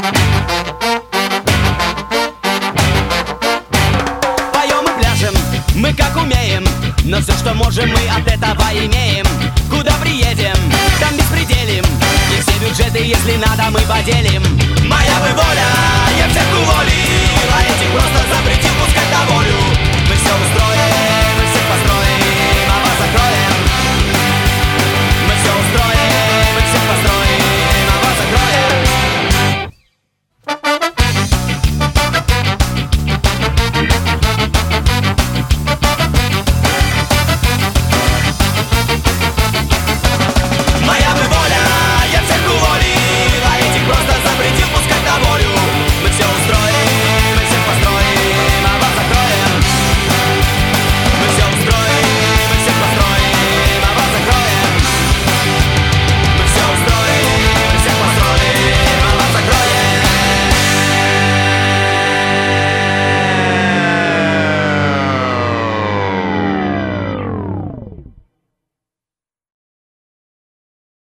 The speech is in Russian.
Поем и пляшем, мы как умеем, но все, что можем, мы от этого имеем. Куда приедем, там беспределим, и все бюджеты, если надо, мы поделим. Моя бы воля,